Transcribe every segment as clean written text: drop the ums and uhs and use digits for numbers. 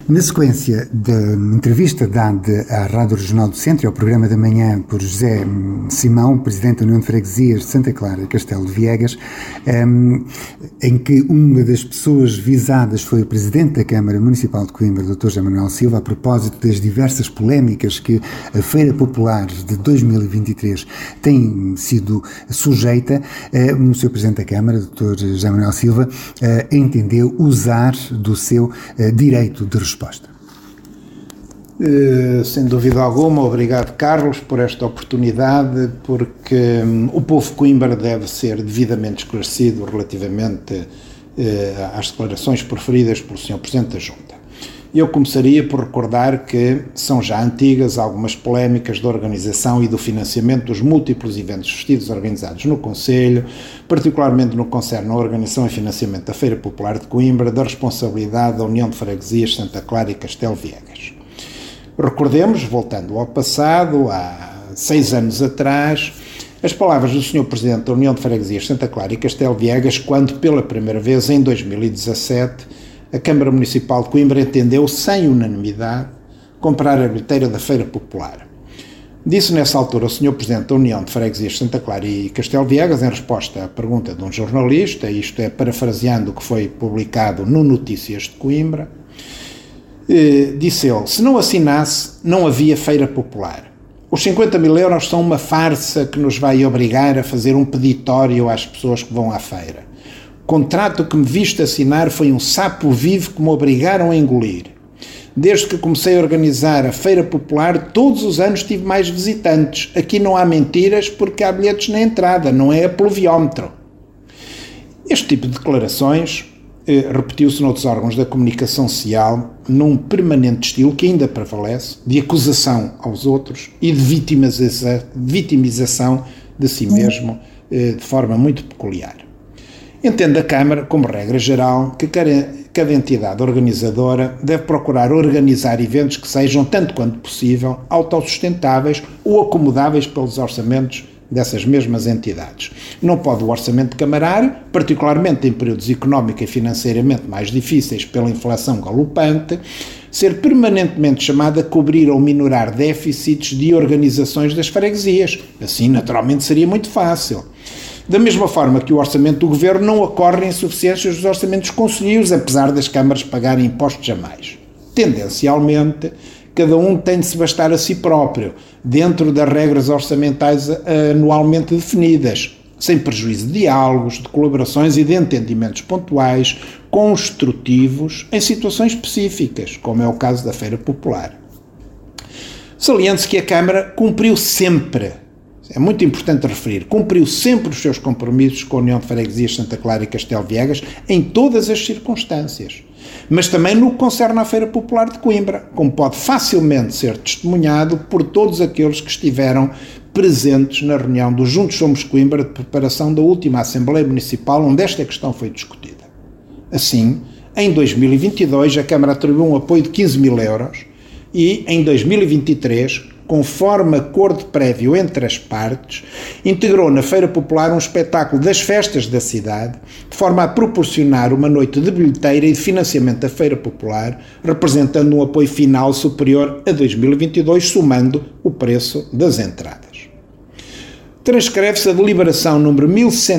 Na sequência da entrevista dada à Rádio Regional do Centro e ao programa da manhã por José Simão, presidente da União de Freguesias de Santa Clara e Castelo de Viegas, em que uma das pessoas visadas foi o presidente da Câmara Municipal de Coimbra, Dr. José Manuel Silva, a propósito das diversas polémicas que a Feira Popular de 2023 tem sido sujeita, o Sr. Presidente da Câmara, Dr. José Manuel Silva, entendeu usar do seu direito de resposta. Sem dúvida alguma, obrigado Carlos por esta oportunidade, porque o povo de Coimbra deve ser devidamente esclarecido relativamente às declarações proferidas pelo Sr. Presidente da Junta. Eu começaria por recordar que são já antigas algumas polémicas da organização e do financiamento dos múltiplos eventos festivos organizados no Concelho, particularmente no que concerne à organização e financiamento da Feira Popular de Coimbra, da responsabilidade da União de Freguesias Santa Clara e Castelo Viegas. Recordemos, voltando ao passado, há 6 anos atrás, as palavras do Sr. Presidente da União de Freguesias Santa Clara e Castelo Viegas, quando pela primeira vez, em 2017, a Câmara Municipal de Coimbra entendeu, sem unanimidade, comprar a bilheteira da Feira Popular. Disse nessa altura o Sr. Presidente da União de Freguesias Santa Clara e Castelo Viegas, em resposta à pergunta de um jornalista, isto é, parafraseando o que foi publicado no Notícias de Coimbra, disse ele: se não assinasse, não havia Feira Popular. Os 50 mil euros são uma farsa que nos vai obrigar a fazer um peditório às pessoas que vão à feira. O contrato que me viste assinar foi um sapo vivo que me obrigaram a engolir. Desde que comecei a organizar a Feira Popular, todos os anos tive mais visitantes. Aqui não há mentiras porque há bilhetes na entrada, não é a pluviómetro. Este tipo de declarações repetiu-se noutros órgãos da comunicação social num permanente estilo que ainda prevalece, de acusação aos outros e de vitimização de si mesmo de forma muito peculiar. Entende a Câmara, como regra geral, que cada entidade organizadora deve procurar organizar eventos que sejam, tanto quanto possível, autossustentáveis ou acomodáveis pelos orçamentos dessas mesmas entidades. Não pode o orçamento camarário, particularmente em períodos económico e financeiramente mais difíceis pela inflação galopante, ser permanentemente chamado a cobrir ou minorar déficits de organizações das freguesias. Assim, naturalmente, seria muito fácil. Da mesma forma que o orçamento do Governo não ocorre em insuficiências dos orçamentos concelhos, apesar das câmaras pagarem impostos a mais. Tendencialmente, cada um tem de se bastar a si próprio, dentro das regras orçamentais anualmente definidas, sem prejuízo de diálogos, de colaborações e de entendimentos pontuais, construtivos, em situações específicas, como é o caso da Feira Popular. Saliente-se que a Câmara cumpriu sempre, é muito importante referir, cumpriu sempre os seus compromissos com a União de Freguesias Santa Clara e Castelo Viegas em todas as circunstâncias, mas também no que concerne à Feira Popular de Coimbra, como pode facilmente ser testemunhado por todos aqueles que estiveram presentes na reunião do Juntos Somos Coimbra de preparação da última Assembleia Municipal, onde esta questão foi discutida. Assim, em 2022, a Câmara atribuiu um apoio de 15 mil euros e, em 2023, conforme acordo prévio entre as partes, integrou na Feira Popular um espetáculo das festas da cidade, de forma a proporcionar uma noite de bilheteira e de financiamento da Feira Popular, representando um apoio final superior a 2022, somando o preço das entradas. Transcreve-se a deliberação número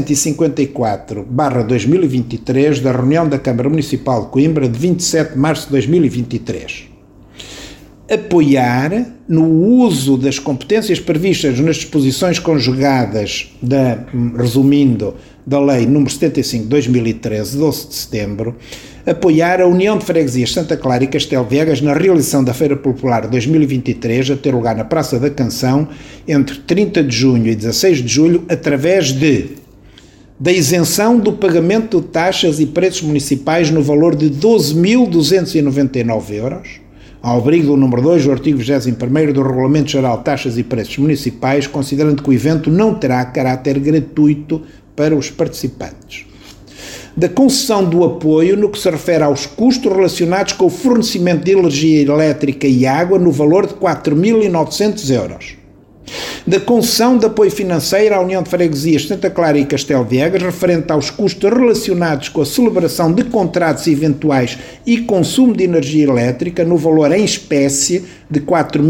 1154/2023 da reunião da Câmara Municipal de Coimbra de 27 de março de 2023. Apoiar no uso das competências previstas nas disposições conjugadas resumindo, da Lei nº 75 de 2013, 12 de setembro, apoiar a União de Freguesias Santa Clara e Castelo Viegas na realização da Feira Popular 2023 a ter lugar na Praça da Canção entre 30 de junho e 16 de julho através da isenção do pagamento de taxas e preços municipais no valor de 12.299 euros, ao abrigo do número 2 do artigo 21º do Regulamento Geral de Taxas e Preços Municipais, considerando que o evento não terá caráter gratuito para os participantes. Da concessão do apoio no que se refere aos custos relacionados com o fornecimento de energia elétrica e água no valor de 4.900 euros. Da concessão de apoio financeiro à União de Freguesias Santa Clara e Castelo Viegas, referente aos custos relacionados com a celebração de contratos eventuais e consumo de energia elétrica, no valor em espécie de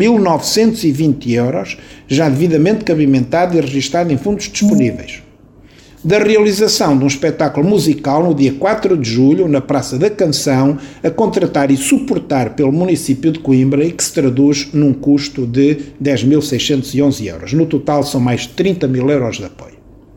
4.920 euros, já devidamente cabimentado e registado em fundos disponíveis. Da realização de um espetáculo musical no dia 4 de julho, na Praça da Canção, a contratar e suportar pelo município de Coimbra e que se traduz num custo de 10.611 euros. No total são mais de 30.000 euros de apoio.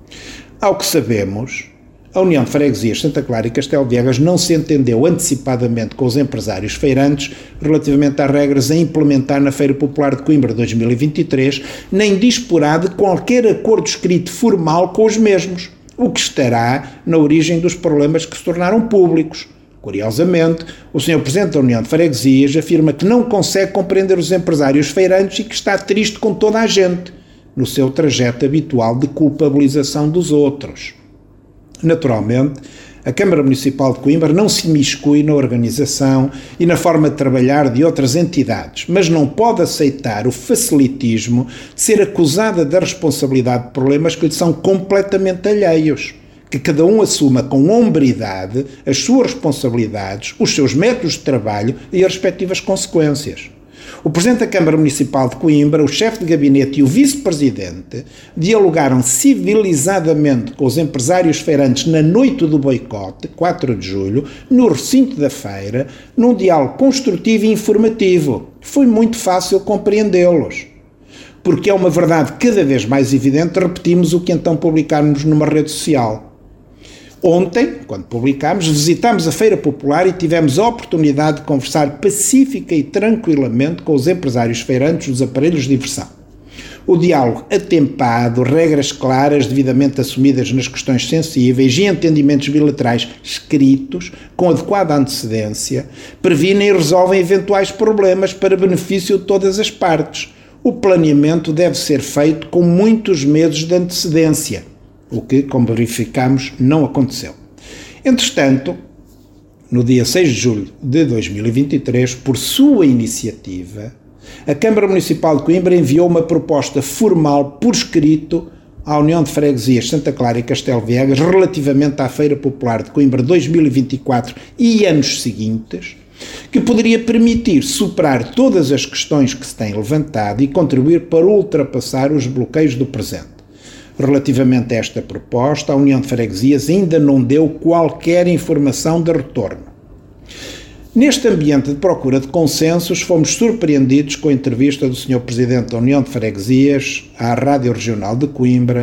Ao que sabemos, a União de Freguesias Santa Clara e Castelo Viegas não se entendeu antecipadamente com os empresários feirantes relativamente às regras a implementar na Feira Popular de Coimbra 2023, nem disporá de qualquer acordo escrito formal com os mesmos, o que estará na origem dos problemas que se tornaram públicos. Curiosamente, o Sr. Presidente da União de Freguesias afirma que não consegue compreender os empresários feirantes e que está triste com toda a gente, no seu trajeto habitual de culpabilização dos outros. Naturalmente, a Câmara Municipal de Coimbra não se imiscui na organização e na forma de trabalhar de outras entidades, mas não pode aceitar o facilitismo de ser acusada da responsabilidade de problemas que lhe são completamente alheios. Que cada um assuma com hombridade as suas responsabilidades, os seus métodos de trabalho e as respectivas consequências. O Presidente da Câmara Municipal de Coimbra, o chefe de gabinete e o vice-presidente dialogaram civilizadamente com os empresários feirantes na noite do boicote, 4 de julho, no recinto da feira, num diálogo construtivo e informativo. Foi muito fácil compreendê-los. Porque é uma verdade cada vez mais evidente, repetimos o que então publicámos numa rede social. Ontem, quando publicámos, visitámos a Feira Popular e tivemos a oportunidade de conversar pacífica e tranquilamente com os empresários feirantes dos aparelhos de diversão. O diálogo atempado, regras claras devidamente assumidas nas questões sensíveis e entendimentos bilaterais escritos, com adequada antecedência, previnem e resolvem eventuais problemas para benefício de todas as partes. O planeamento deve ser feito com muitos meses de antecedência, o que, como verificamos, não aconteceu. Entretanto, no dia 6 de julho de 2023, por sua iniciativa, a Câmara Municipal de Coimbra enviou uma proposta formal por escrito à União de Freguesias Santa Clara e Castelo Viegas relativamente à Feira Popular de Coimbra 2024 e anos seguintes, que poderia permitir superar todas as questões que se têm levantado e contribuir para ultrapassar os bloqueios do presente. Relativamente a esta proposta, a União de Freguesias ainda não deu qualquer informação de retorno. Neste ambiente de procura de consensos, fomos surpreendidos com a entrevista do Sr. Presidente da União de Freguesias à Rádio Regional de Coimbra,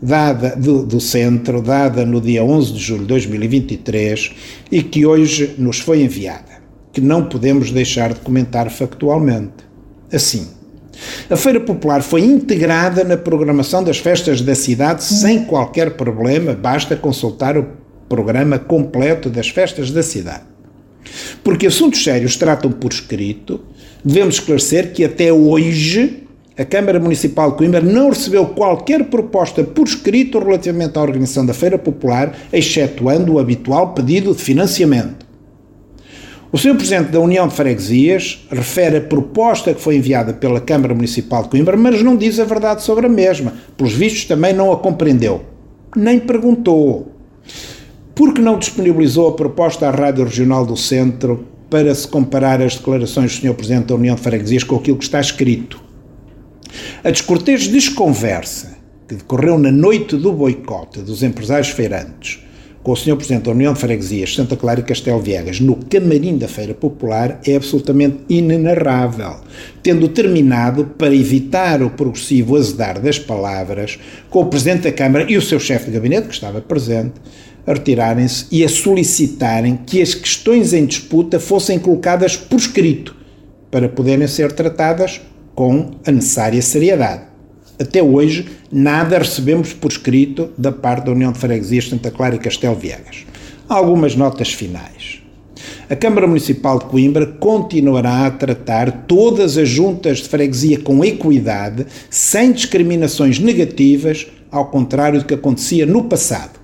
do Centro, dada no dia 11 de julho de 2023 e que hoje nos foi enviada, que não podemos deixar de comentar factualmente. Assim, a Feira Popular foi integrada na programação das festas da cidade sem qualquer problema, basta consultar o programa completo das festas da cidade. Porque assuntos sérios tratam por escrito, devemos esclarecer que até hoje a Câmara Municipal de Coimbra não recebeu qualquer proposta por escrito relativamente à organização da Feira Popular, excetuando o habitual pedido de financiamento. O Sr. Presidente da União de Freguesias refere a proposta que foi enviada pela Câmara Municipal de Coimbra, mas não diz a verdade sobre a mesma. Pelos vistos, também não a compreendeu. Nem perguntou. Porque não disponibilizou a proposta à Rádio Regional do Centro para se comparar as declarações do Sr. Presidente da União de Freguesias com aquilo que está escrito. A descortês desconversa que decorreu na noite do boicote dos empresários feirantes com o Sr. Presidente da União de Freguesias Santa Clara e Castelo Viegas no camarim da Feira Popular é absolutamente inenarrável, tendo terminado, para evitar o progressivo azedar das palavras, com o Presidente da Câmara e o seu chefe de gabinete, que estava presente, a retirarem-se e a solicitarem que as questões em disputa fossem colocadas por escrito, para poderem ser tratadas com a necessária seriedade. Até hoje, nada recebemos por escrito da parte da União de Freguesias Santa Clara e Castelo Viegas. Algumas notas finais. A Câmara Municipal de Coimbra continuará a tratar todas as juntas de freguesia com equidade, sem discriminações negativas, ao contrário do que acontecia no passado.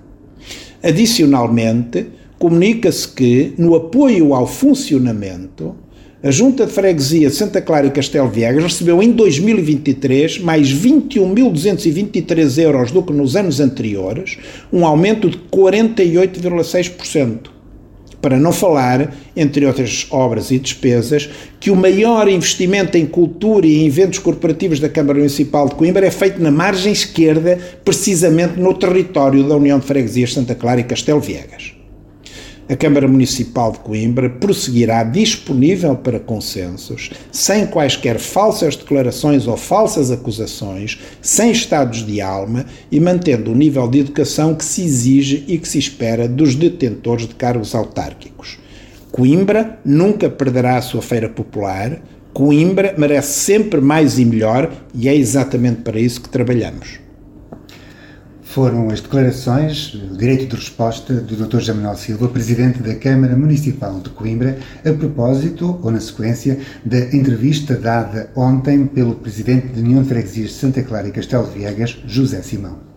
Adicionalmente, comunica-se que, no apoio ao funcionamento, A Junta de Freguesia de Santa Clara e Castelo Viegas recebeu em 2023 mais 21.223 euros do que nos anos anteriores, um aumento de 48,6%. Para não falar, entre outras obras e despesas, que o maior investimento em cultura e em eventos corporativos da Câmara Municipal de Coimbra é feito na margem esquerda, precisamente no território da União de Freguesias Santa Clara e Castelo Viegas. A Câmara Municipal de Coimbra prosseguirá disponível para consensos, sem quaisquer falsas declarações ou falsas acusações, sem estados de alma e mantendo o nível de educação que se exige e que se espera dos detentores de cargos autárquicos. Coimbra nunca perderá a sua feira popular. Coimbra merece sempre mais e melhor e é exatamente para isso que trabalhamos. Foram as declarações, o direito de resposta do Dr. José Manuel Silva, Presidente da Câmara Municipal de Coimbra, a propósito, ou na sequência, da entrevista dada ontem pelo Presidente da União de Freguesias de Santa Clara e Castelo Viegas, José Simão.